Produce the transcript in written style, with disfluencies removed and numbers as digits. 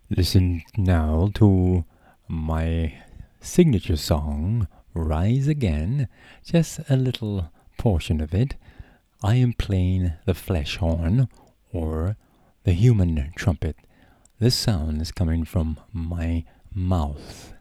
Listen now to my signature song, Rise Again, just a little portion of it. I am playing the flesh horn or the human trumpet. This sound is coming from my mouth.